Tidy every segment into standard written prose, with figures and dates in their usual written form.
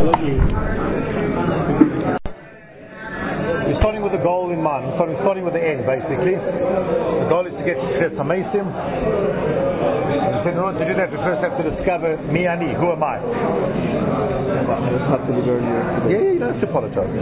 We're starting with the goal in mind. We're starting with the end, basically. The goal is to get to Tchias HaMeisim. In order to do that, we first have to discover me ani, who am I? I just have to be very Yeah, you don't have to apologize.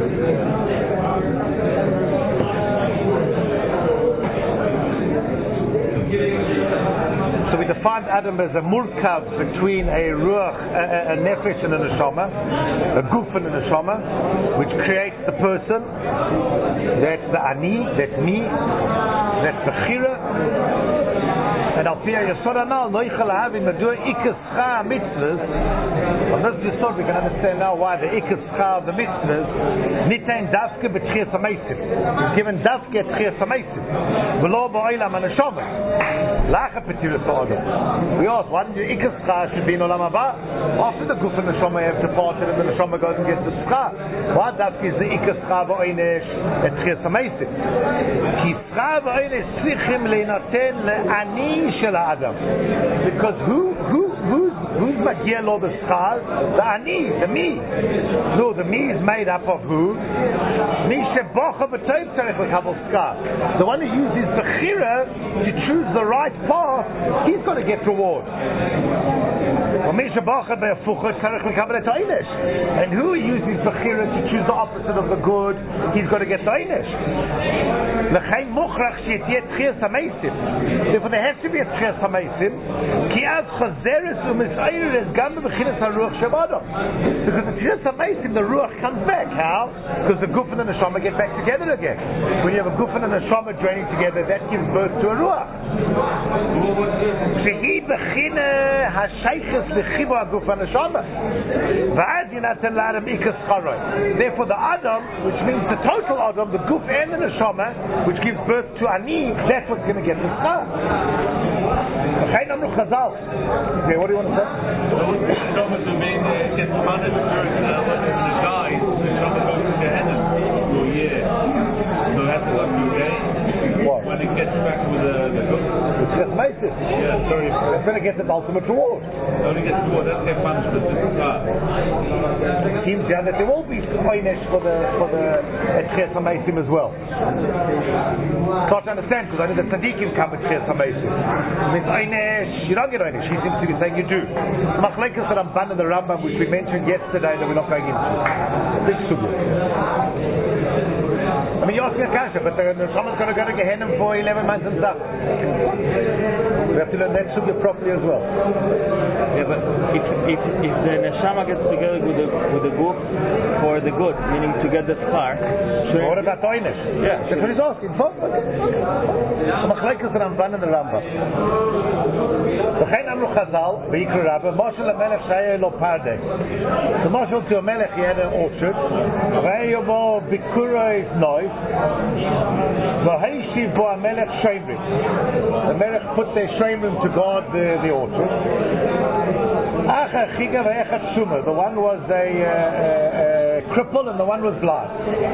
So we defined Adam as a murkav between a ruach, a nefesh and a neshama, a guf and a neshama, which creates the person. That's the ani, that's me, that's the chira. And al pi yasod anal no yichal havim medu ikascha mitzvahs. On this yasod we can understand now why the ikascha of the mitzvahs nitain dafke b'tchias hameisim. He's given dafke at tchias hameisim. V'lo ba'olam haneshama. Lacha petiras ha'adam. We ask, why didn't you ikascha should be in olam haba? After the guf and neshama have departed and the neshama goes and gets the schcha. Why dafke is the ikascha ba'onesh at tchias hameisim? Ki schcha ba'onesh tzrichim leinaten le'ani shel ha'adam. Because who's magia lo the schcha? The ani, the me. No, the me is made up of who? Mi shebocha b'toiv tzarech l'kabel schcha. The one who uses the chira to choose the right path, he's going to get reward. And who uses the chira to choose the opposite of the good, he's going to get the einish. Therefore there has to be a tchias hameisim. Because the tchias hameisim, the ruach comes back. How? Because the guf and the neshama get back together again. When you have a guf and a neshama joining together, that gives birth to a ruach. Therefore the Adam, which means the total Adam, the guf and the neshama, which gives birth to ani, that's what's going to get the schar. Okay, what do you want to say? The neshama gets punished during when he dies, the neshama goes to Gehenna for a year. So that's what you gain. When it gets back with the guf. It's just Meisis. Yeah, sorry. That's when it gets the ultimate reward. Only gets reward, doesn't get punishment. It seems that there will be einish for the Tchias HaMeisim as well. Can't understand, because only the tzaddikim come with Tchias HaMeisim. It's einish, you don't get einish. He seems to be saying you do. The Machlekes that Ramban and the Rambam, which we mentioned yesterday, that we're not going into. Big sugya. I mean, you're asking a kasha, but someone's got to go to Gehenna for 11 months and stuff. We have to learn that sugya properly as well. Yeah, but if the neshama gets together with the guf for the good, meaning to get the schar. What about the einish? Yeah, that's what he's asking. The Machlekes and Ramban and the Rambam. V'chein amru Chazal, v'yikru Rabba, Moshe lemelech shaya lo pardes. The Moshe to a melech, he had an orchard. V'heyo bo bikuroi nois. V'heishiv bo a melech shemrim. The melech put their shemrim to guard the orchard. Acha chiga v'echat suma. The one was a cripple and the one was blind.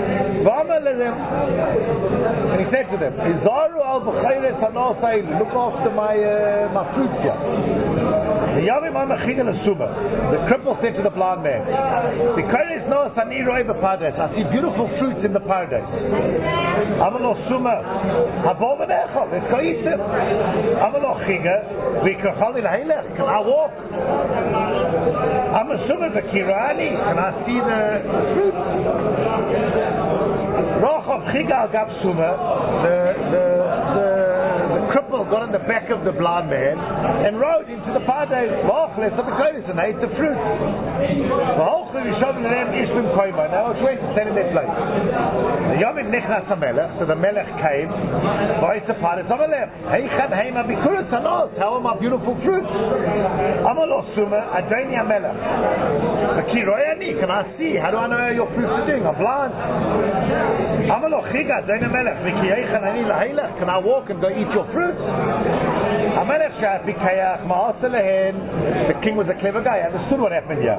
And he said to them, Izaru al b'chayres hanos ha'ili. Look after my fruits here. The cripple said to the blind man, I see beautiful fruits in the paradise. Let's go eat them. Can I walk? Can I see the fruits? The cripple got on the back of the blind man and rode into the paradise and ate the fruit. Now it's went to stand in their place. So the melech came. How are my beautiful fruits? Can I see? How do I know how your fruits are doing? I'm blind. Can I walk and go eat your fruits? The king was a clever guy, he understood what happened here.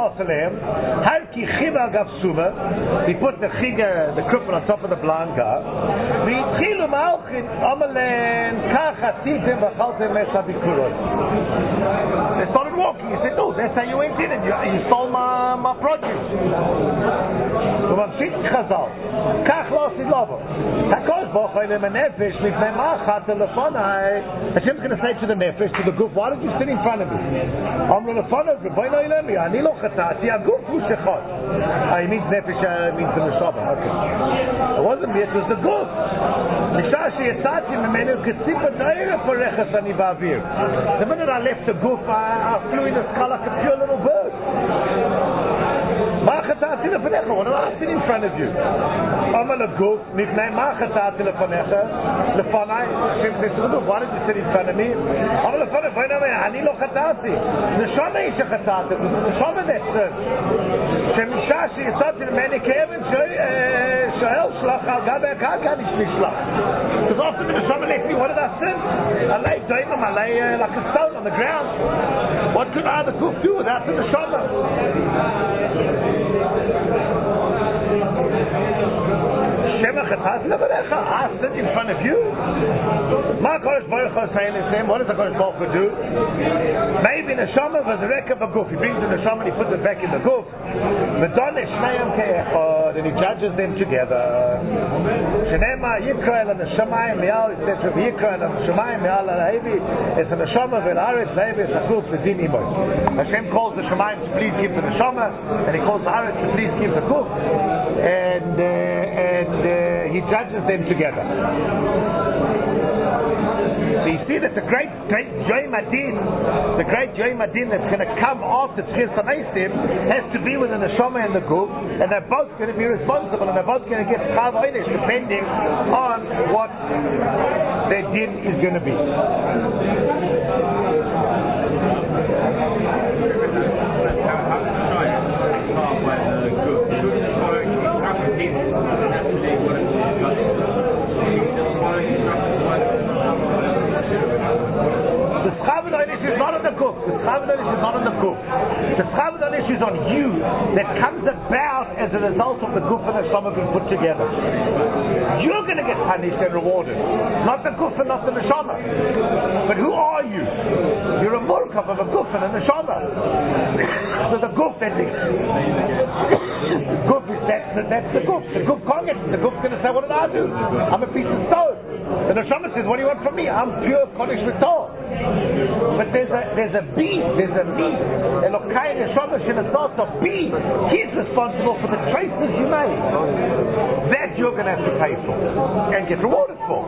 He put the cripple on top of the blind guy. They started walking. He said, no, that's how you went in and you stole my produce. Chazal. Kach lo sidlovo. Hakadosh Baruch Hu in a nefesh mipnei machat lefonai. Hashem's going to say to the nefesh, to the guf, why did you sit in front of me? Amru lefonai, Rebbeinu Ilemi, ani lo chatati, aguf hu shechot. He means nefesh, means the neshama. Okay. It wasn't me, it was the guf. Mishashi yetzati memenu kesipa daira porechas ani ba'avir. The minute I left the guf, I flew in the sky like a pure little bird. What did I sit in front of you? Why did you sit in front of me? Because after the neshama left me, what did I sin? I lay down, I lay like a stone on the ground. What could I the guf do without the neshama? I sit in front of you. My Kodesh Baruch Hu is saying the same. What does the Kodesh Baruch Hu do? Maybe neshama was the wreck of a guf. He brings the neshama and he puts it back in the guf. And he judges them together. Shenema Yikra el Neshamayim Me'al, it says Yikra el Neshamayim Me'al al-Hevi, it's a neshama ve'al-Aretz le'Hevi, it's a guf v'din imoy. Hashem calls the Shemayim to please keep the neshama, and he calls the Aretz to please keep the guf, and he judges them together. So you see that the great Yom Adin, the great Yom Adin that's going to come after Tchias HaMeisim has to be with the neshama and the guf, and they're both going to be responsible, and they're both going to get Chav Onesh depending on what their din is going to be. The Chav Onesh is not on the guf. The Chav Onesh is not on the guf. The Chav Onesh is on you that comes about as a result of the guf and the neshama being put together. You're going to get punished and rewarded, not the guf and not the neshama. But who are you? You're a murkav of a guf and a neshama. So the guf that is guf is that's the guf. The guf can't get it. The guf's going to say, what did I do? I'm a piece of stone. The neshama says, what do you want from me? I'm pure Kodesh V'Tor. But there's a beast, there's a me. Elokai neshama shenasat of be. He's responsible for the choices you made. That you're going to have to pay for and get rewarded for.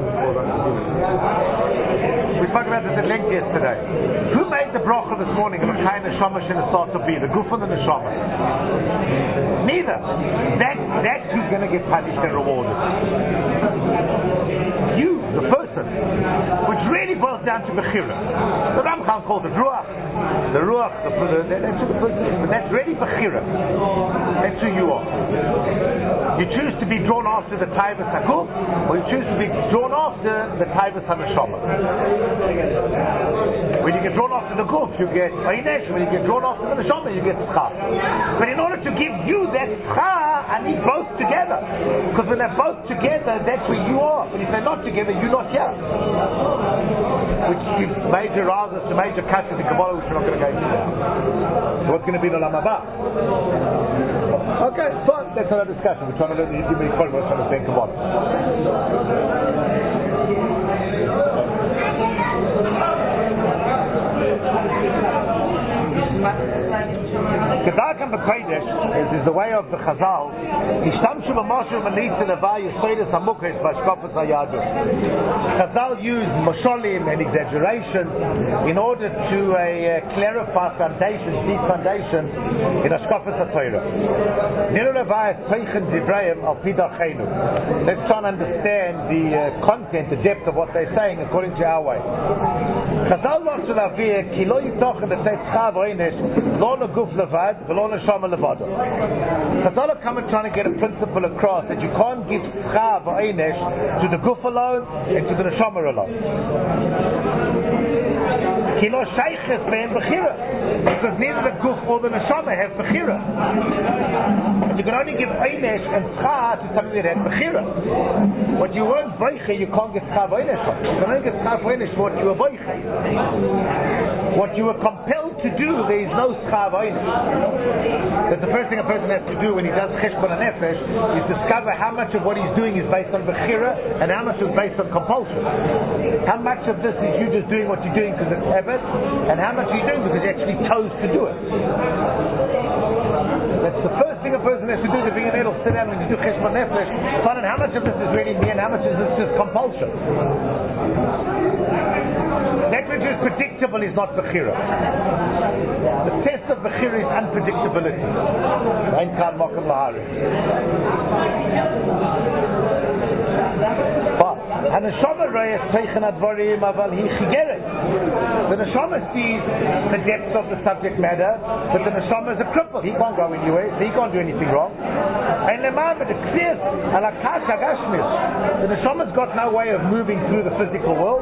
We spoke about this at length yesterday. Who made the bracha this morning? Elokai neshama shenasat of be. The guf and the neshama. Neither. That's who's going to get punished and rewarded. You, the person, which really boils down to Bechira. The Ramchal called it Ruach. The Ruach, that's really Bechira. That's who you are. You choose to be drawn after the Taivas HaGuf, or you choose to be drawn after the Taivas HaNeshama. When you get drawn after the Guf, you get Einesh. When you get drawn after the Neshama, you get Schar. But in order to give you that Schar, I need both together. Because when they're both together, that's where you are. But if they're not together, you're not here. Which gives major razas to major kastas in Kabbalah, which we're not going to go into now. So what's going to be the Olam Haba? Okay, fine. That's another discussion. We're trying to learn the Hebrew Mikol, we're trying to say Kabbalah. Kedarkam b'kodesh is the way of the Chazal. Ishtamshu b'moshu v'nitzi levai yisoydes hamukhes v'ashkofes hayadus. Chazal use mosholim and exaggeration in order to clarify foundations, deep foundations in Ashkofes HaTorah. Niru levai teichen divrayim al pidachenu. Let's try and understand the content, the depth of what they're saying according to our way. Chazal wants to lavir ki lo yitochen b'tzeit Chav Onesh lo neguf levad v'lo neshama levado. Chazal are coming trying to get a principle across that you can't give Chav Onesh to the guf alone and to the neshama alone. Ki lo sheiches be'en bechira, because neither the guf or the neshama have bechira. And you can only give Onesh and Schar to something that has bechira. What you weren't boiche, you can't get Chav Onesh on. You can only get Chav Onesh for what you were boiche. What you were compelled to do, there is no schar v'onis. That's the first thing a person has to do when he does cheshbon nefesh, is discover how much of what he's doing is based on bechira and how much is based on compulsion. How much of this is you just doing what you're doing because it's habit, and how much are you doing because you actually chose to do it. That's the first thing a person has to do to bring an edel, sit down and do cheshbon nefesh, find out how much of this is really me and how much is this just compulsion. That which is predictable is not bechira. The test of bechira is unpredictability. Ein kan mokem lahari. Haneshama royes teichen advarim aval hi chigeret. The neshama sees the depth of the subject matter, but the neshama is a cripple. He can't go anywhere, so he can't do anything wrong. And lemam the ksias alakash agashmis. The neshama's got no way of moving through the physical world.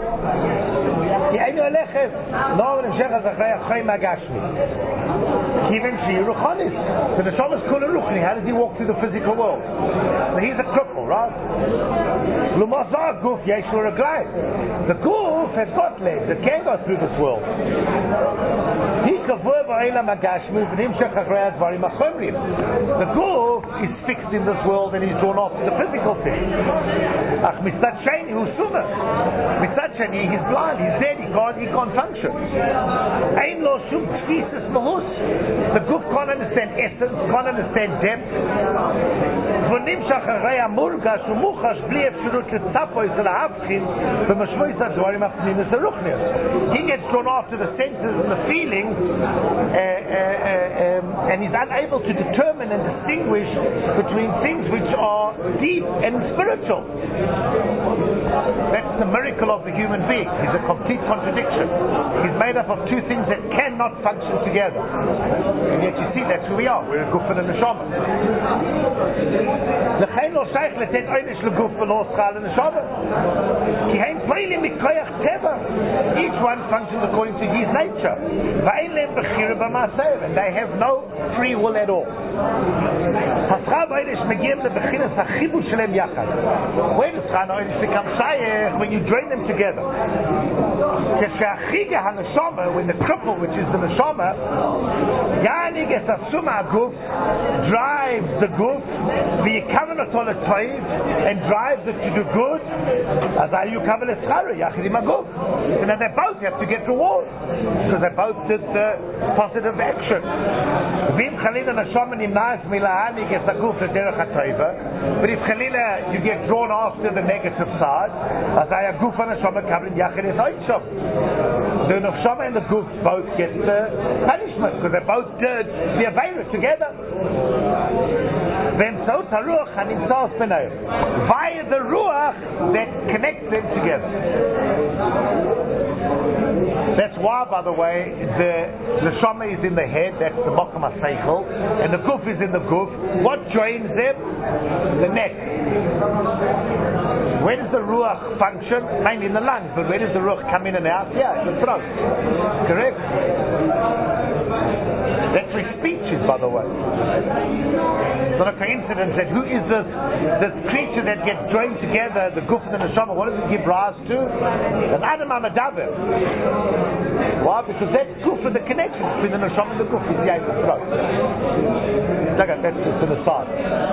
So the neshama is kula ruchni. How does he walk through the physical world? So he's a cripple, right? The goof has got legs, it can go through this world. The goof is fixed in this world and he's drawn off to the physical thing. He's blind, he's dead, he can't function. The goof can't understand essence, can't understand depth. He gets drawn after the senses and the feelings, and he's unable to determine and distinguish between things which are deep and spiritual. That's the miracle of the human being. He's a complete contradiction. He's made up of two things that cannot function together. And yet you see, that's who we are. We're a guf and a neshama. Each one functions according to his nature, and they have no free will at all. When does Chana Oinish become shaykh? When you join them together. When the cripple, which is the neshama, drives the guf, and drives it to do good, and then they both have to get reward because they both did the positive action. But if Chalila you get drawn after the negative side, the neshama and the guf both get the punishment because they both did the avera together. Via the ruach that connects them together. That's why, by the way, the neshama is in the head, that's the mokum ha-seichel, and the guf is in the guf. What joins them? The neck. Where does the ruach function? Mainly in the lungs, but where does the ruach come in and out? Yeah, in the throat. Correct? That's where speech is, by the way. It's not a coincidence that who is this creature that gets joined together, the guf and the neshama, what does it give rise to? An Adam HaMadaber. Why? Because that's guf and the connection between the neshama and the guf is the throat. Look at that's just to the side.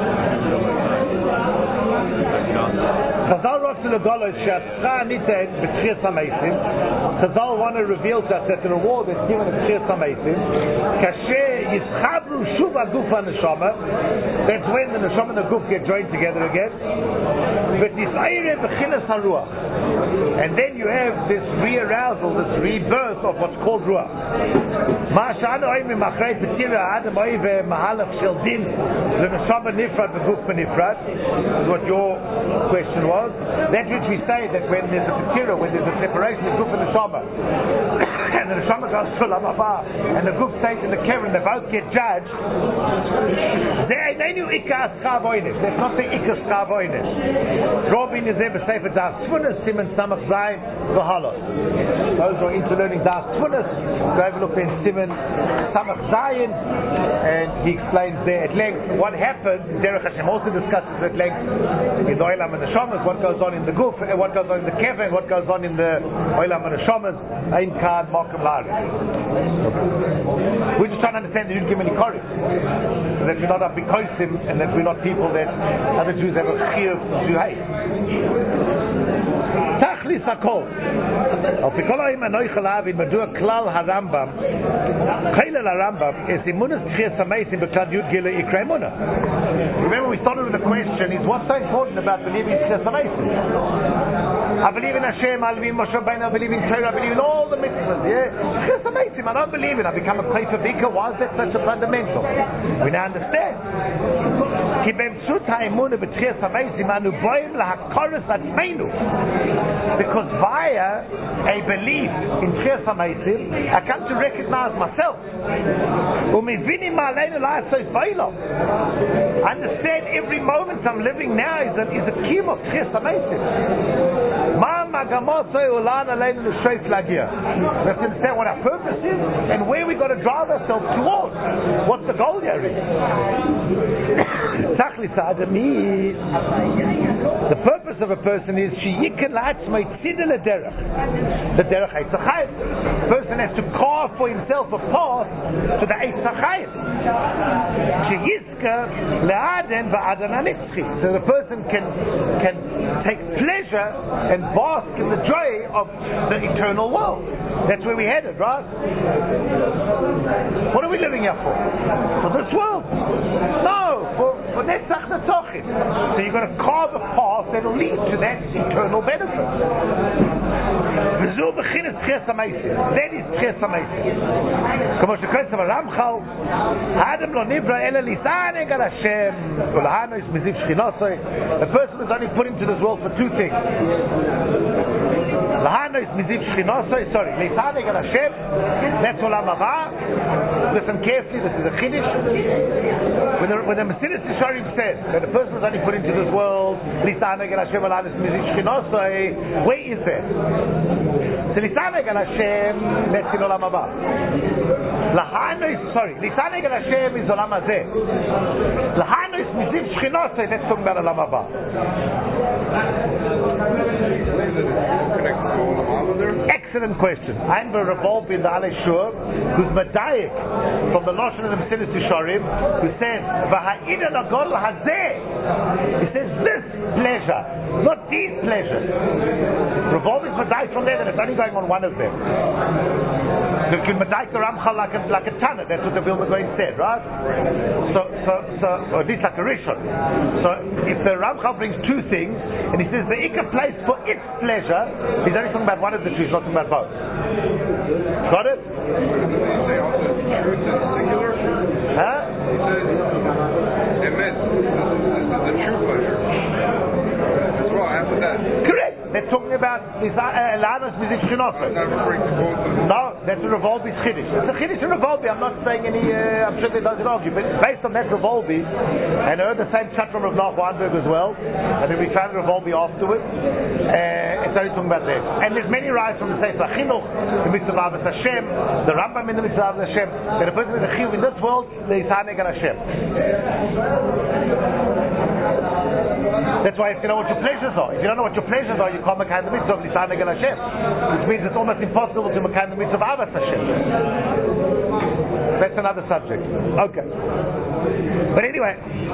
Chazal wants to the Golosh Shascha Niten B'Tchias HaMeisim. Chazal want to reveal to us that the reward is given at B'Tchias HaMeisim. Kasher Yischabru Shuv HaGuf HaNeshama. That's when the neshama and the guf get joined together again. But Yisayre B'Chinas HaRuach. And then you have this re-arousal, this rebirth of what's called Ruach. Ma Sha'anu Oimim Achrei B'Tira Adam Oiv Mahalach Shel Din L'Neshama Nifrat B'Guf B'Nifrat is what your question was. That which we say that when there's a B'Tira, when there's a separation of Guf and Neshama, and the Neshama goes Sulam Haba, and the Guf stays in the Kevin, they both get judged. They Einu Ika Schavoinish. That's not the Ika Schavoinish. Robin is there, but Sefer Das Tfunas, Simon Samach Zay, Vahalos. Those who are into learning Das Tfunas, go have a look in Simon Samach Zayin, and he explains there at length what happened. Derech Hashem also discusses at length in the Olam and the Shomas, what goes on in the Guf, and what goes on in the Kever, and what goes on in the Olam and the Shomas. Ein Kad Mokum Lari. We're just trying to understand the Yud Gimel Nikori, so that we're not a Bikosim, and that we're not people that other Jews have a Chiyuv to hate. Tachlis Hakol. Al Pikol Ha'im Anoich Alav in Medua Klal HaRambam. Chaylel HaRambam is Imunas Tchias HaMeisim B'Klal Yud Gile Ikra Emunah. Remember, we started with the question: is what's so important about believing in Tchias HaMeisim? I believe in Hashem, I believe in Moshe Rabbeinu, I believe in Torah, I believe in all the mitzvahs. Yeah, Tchias HaMeisim. I don't believe it. I become a Kaifa Bika. Why is that such a fundamental? We now understand. Ki b'emtzut ha'emunah b'Tchias HaMeisim anu boim lahakoros atzmeinu. Because via a belief in Tchias HaMeisim, I come to recognize myself. I understand every moment I'm living now is a kiyum of Tchias HaMeisim. Let's understand what our purpose is and where we got to drive ourselves towards. What's the goal here? The purpose of a person is the person has to carve for himself a path to the Eitz HaChayim. So the person can take pleasure and bask in the joy of the eternal world. That's where we headed, right? What are we living here for? For this world? No, for Netzach Netzachim. So you've got to carve a path that will lead to that eternal benefit. That is Tchias HaMeisim. כמו שכתוב הרמח"ל, האדם לא נברא אלא ליסענג על השם ולהנוס מזיו שכינוסוי. A person is only put into this world for two things. להנוס מזיו שכינוסוי, ליסענג על השם, that's עולם הבא. Listen carefully, this is a Kiddush. When the Mesilas Yesharim says that a person is only put into this world, ליסענג על השם ולהנוס מזיו שכינוסוי, where is that? So ליסענג על השם, that's in עולם הבא. ליסענג על השם is עולם הזה. להנוס מזיו שכינוסוי, that's talking about עולם הבא. Excellent question. I'm the Revolve in the Alei Shur, who's Medayik from the Lashon of the Mesilas Yesharim, who says, V'ha'idon agol hazeh. He says this pleasure, not these pleasures. Revolve is Medayik from there, and it's only going on one of them. You can Medayik the Ramchal like a Tana, that's what the Vilna Gaon said, right? So, or at least like a Rishon. So, if the Ramchal brings two things, and he says the Ikka place for its pleasure, he's only talking about one of the two, he's not talking about both. Got it? They also truth is singular. Huh? He says, Emet, this is the true pleasure. As well, after that. Correct. They're talking about Elanos Mizik Shinosa. No, that's a Revolbi's Chiddush. It's a Chiddush in Revolbi. I'm not saying any, I'm sure they doesn't argue, but based on that Revolbi, and I heard the same chat from Rav Nach Weinberg as well, and then we found Revolbi afterwards, it's only talking about that. And there's many rights from the Sefer Chinuch, the Mitzvah Avos Hashem, the Rambam in the Mitzvah Avos Hashem, that a person with a Chiyuv in this world, they is Haneg al Hashem. That's why if you know what your pleasures are, if you don't know what your pleasures are, you can't make the mitzvah of Lisaneg al Hashem, which means it's almost impossible to make the mitzvah of Avos Hashem. That's another subject. Okay. But anyway,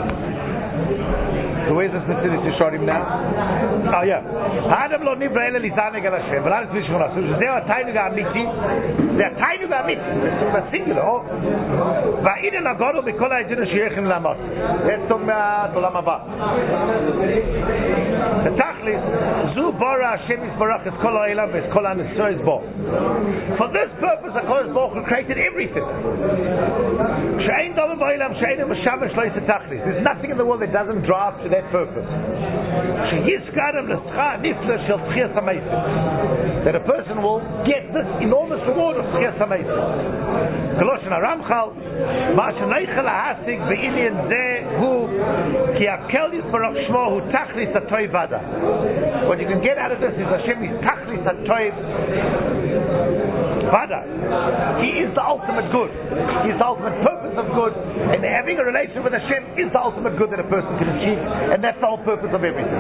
so where's this Mesilas Yesharim now? Oh yeah. Adam lo nivra ela lisaneg al Hashem. V'lan tzvi shchona. So zeh ha'tainug ha'amiti. Zeh ha'tainug ha'amiti. That's singular. Va'iden ha'goro b'kol ha'edinah sheyechim l'amot. That's talking about olam haba. The tach Tachlis, Zu Bara Hashem Yisbarach Es Kol Ha'olam V'es Kol HaNisrois Bo. For this purpose, HaKadosh Baruch Hu created everything. She'ein Davar Ba'olam She'ein Meshamash Lo Yiseh Tachlis. There's nothing in the world that doesn't drive to that purpose. She'yizkarem L'Scha Nifla Shel Tchias HaMeisim. That a person will get this enormous reward of Tchias HaMeisim. Koloshen HaRamchal Ma She'neichel HaHasig Be'inyan Zeh Hu Ki HaKel Yisbarach Shmo Hu Tachlis HaToiv Vada. What you can get out of this is Hashem is Tachlis HaToiv Vada. He is the ultimate good. He is the ultimate purpose of good. And having a relation with Hashem is the ultimate good that a person can achieve. And that's the whole purpose of everything.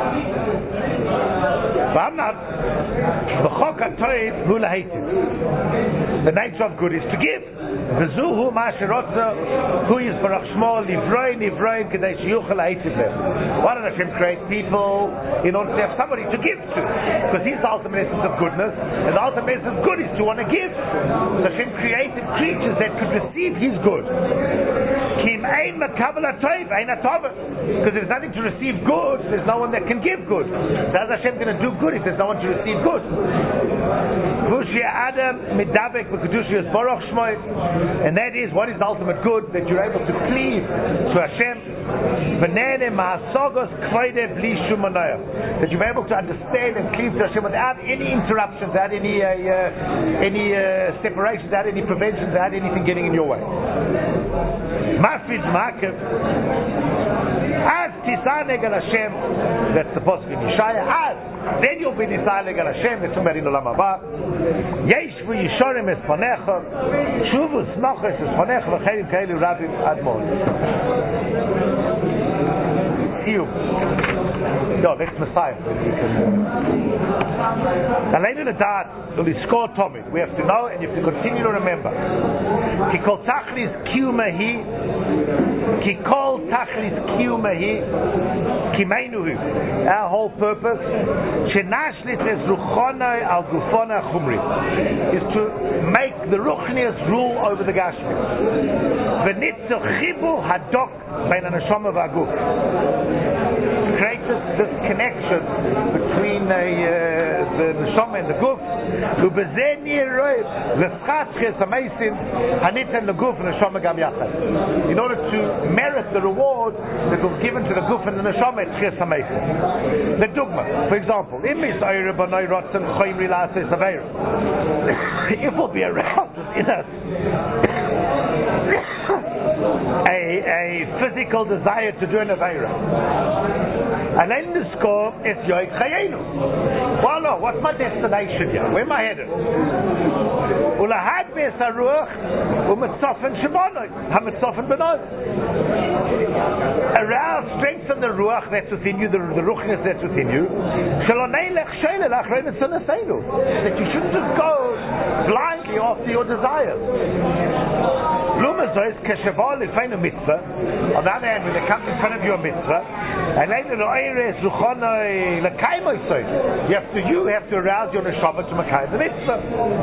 The nature of good is to give. Who is Baruch Shmo Livroi Nivroim Kedei Sheyuchel Ha'etiv Lem. Why did Hashem create people? In order to have somebody to give to. Because He's the ultimate essence of goodness, and the ultimate essence of good is to want to give. So Hashem created creatures that could receive His good. Because there's nothing to receive good, there's no one that can give good. So how's Hashem going to do good if there's no one to receive good? And that is, what is the ultimate good? That you're able to cleave to Hashem. That you're able to understand and cleave to Hashem without any interruptions, without any separations, without any preventions, without anything getting in your way. Mafid Makev Az Tisaneg al Hashem. That's the possible in Yeshaya. Az then you'll be Tisaneg al Hashem. That's somebody in the Olam Haba. Yeshvu Yishorim Es Panecha Shuvu Snoches Es Panecha V'Cheilim Keilu Rabim Admon. No, that's Messiah. Aleinu Nadat will be scored Tomid. We have to know and you have to continue to remember. Ki kol tachlis kiyumahi, ki kol tachlis kiyumahi, ki meinuhu. Our whole purpose, shenashlit es ruchonai al gufona chumri, is to make the ruchnias rule over the gashmi. V'nitzel chibu hadok bein haneshama v'aguf. Create this connection between the neshama and the guf. In order to merit the reward that was given to the guf and the neshama at Tchias HaMeisim. The dogma, for example, if we'll be aroused in us a physical desire to do an Aveira. Alain the score is Yoit Chayenu. Well, no, what's my destination here? Where am I headed? Ulahad Be'es HaRuach U'Metzofen Shemonoi HaMetzofen Benoi. Arouse, strengthen the Ruach that's within you, the Ruchnis that's within you. Shalonei Lech Sheile Lach Renet Sonaseinu. That you shouldn't just go blindly after your desires. On the other hand, when they come in front of your mitzvah, you have to arouse your neshama to makayim the mitzvah.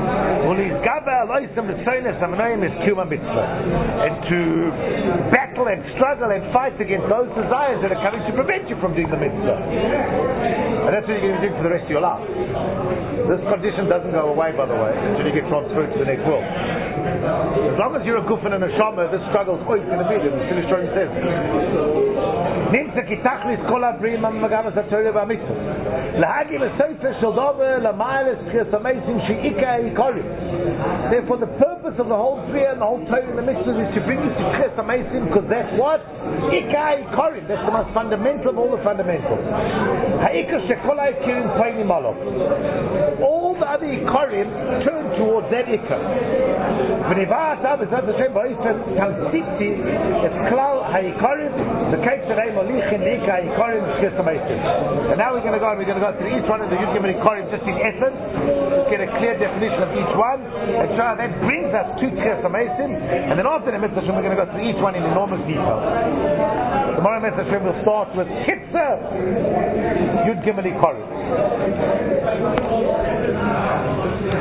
And to battle and struggle and fight against those desires that are coming to prevent you from doing the mitzvah. And that's what you're going to do for the rest of your life. This condition doesn't go away, by the way, until you get transferred to the next world. As long as you're a gufan and a shama, this struggle is always going to be there. The Silly Story says. Therefore, the purpose of the whole prayer and the whole Torah and the mitzvahs is to bring you to Tchias HaMeisim, because that's what? Ikar Ikorim. That's the most fundamental of all the fundamentals. All the other Ikorim turn towards that Ikar. And now we're going to go and we're going to go through each one of the Yud Gimel Ikorim just in essence, get a clear definition of each one, and so that brings us to Tchias HaMeisim, and then after the Mitzvah Hashem we're going to go through each one in enormous detail. Tomorrow Mitzvah Hashem will start with Kitzur Yud Gimel Ikorim.